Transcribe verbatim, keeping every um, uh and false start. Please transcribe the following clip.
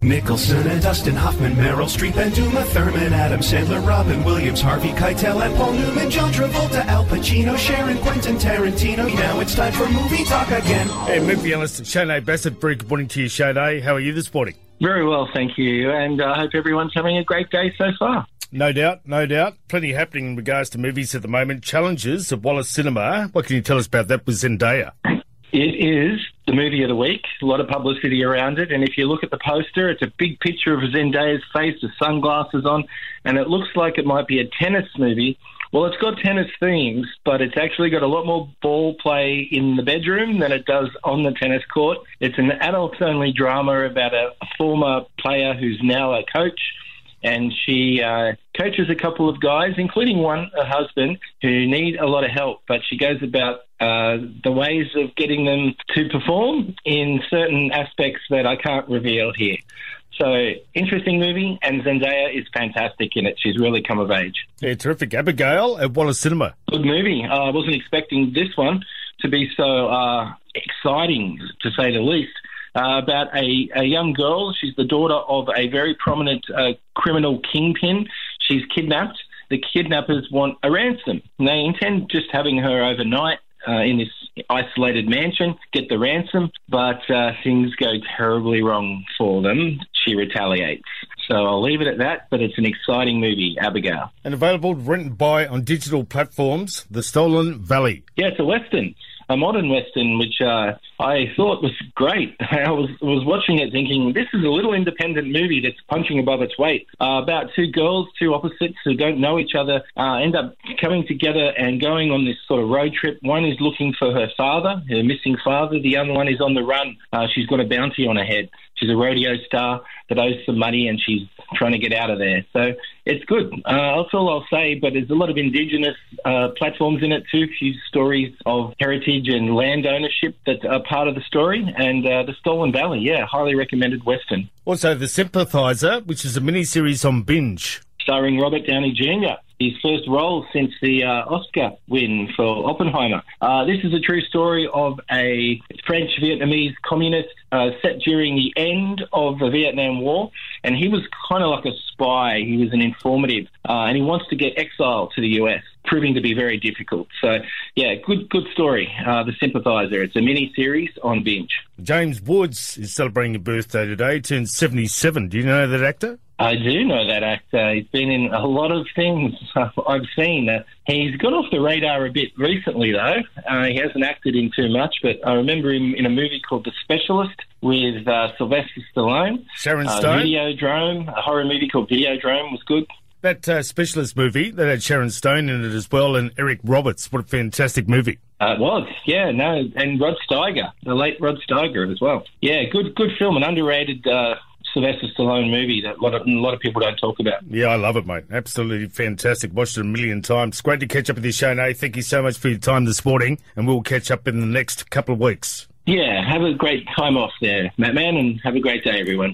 Nicholson and Dustin Hoffman, Meryl Streep and Uma Thurman, Adam Sandler, Robin Williams, Harvey Keitel and Paul Newman, John Travolta, Al Pacino, Sharon, Quentin Tarantino. Now it's time for Movie Talk again. Hey, movie analyst Shane Bassett, very good morning to you, Shane. How are you this morning? Very well, thank you, and I uh, hope everyone's having a great day so far. No doubt, no doubt. Plenty happening in regards to movies at the moment. Challenges at Wallace Cinema. What can you tell us about that with Zendaya? It is the movie of the week. A lot of publicity around it. And if you look at the poster, it's a big picture of Zendaya's face with sunglasses on. And it looks like it might be a tennis movie. Well, it's got tennis themes, but it's actually got a lot more ball play in the bedroom than it does on the tennis court. It's an adults-only drama about a, a former player who's now a coach. And she uh, coaches a couple of guys, including one, a husband, who need a lot of help. But she goes about uh, the ways of getting them to perform in certain aspects that I can't reveal here. So, interesting movie, and Zendaya is fantastic in it. She's really come of age. Yeah, terrific. Abigail at Wallace Cinema. Good movie. Uh, I wasn't expecting this one to be so uh, exciting, to say the least. Uh, about a, a young girl. She's the daughter of a very prominent uh, criminal kingpin. She's kidnapped. The kidnappers want a ransom. And they intend just having her overnight uh, in this isolated mansion, get the ransom, but uh, things go terribly wrong for them. She retaliates. So I'll leave it at that, but it's an exciting movie, Abigail. And available to rent and buy on digital platforms, The Stolen Valley. Yeah, it's a Western. A modern Western, which uh, I thought was great. I was was watching it thinking, this is a little independent movie that's punching above its weight. Uh, about two girls, two opposites who don't know each other, uh, end up coming together and going on this sort of road trip. One is looking for her father, her missing father. The other one is on the run. Uh, she's got a bounty on her head. She's a rodeo star that owes some money and she's trying to get out of there. So it's good. Uh, that's all I'll say, but there's a lot of Indigenous uh, platforms in it too, a few stories of heritage and land ownership that are part of the story, and uh, The Stolen Valley, yeah, highly recommended Western. Also, The Sympathizer, which is a mini-series on Binge. Starring Robert Downey Junior His first role since the uh, Oscar win for Oppenheimer. Uh, this is a true story of a French-Vietnamese communist uh, set during the end of the Vietnam War, and he was kind of like a spy. He was an informative, uh, and he wants to get exiled to the U S, proving to be very difficult. So, yeah, good good story, uh, The Sympathizer. It's a mini-series on Binge. James Woods is celebrating a birthday today, turned seventy-seven. Do you know that actor? I do know that actor. He's been in a lot of things I've seen. Uh, he's got off the radar a bit recently, though. Uh, he hasn't acted in too much, but I remember him in a movie called The Specialist with uh, Sylvester Stallone. Sharon uh, Stone. Videodrome, a horror movie called Videodrome was good. That uh, Specialist movie, that had Sharon Stone in it as well, and Eric Roberts. What a fantastic movie. Uh, it was, yeah, no, and Rod Steiger, the late Rod Steiger as well. Yeah, good good film, an underrated uh, Sylvester Stallone movie that a lot, of, a lot of people don't talk about. Yeah, I love it, mate. Absolutely fantastic. Watched it a million times. Great to catch up with you, Shane. Thank you so much for your time this morning, and we'll catch up in the next couple of weeks. Yeah, have a great time off there, Matt Man, and have a great day, everyone.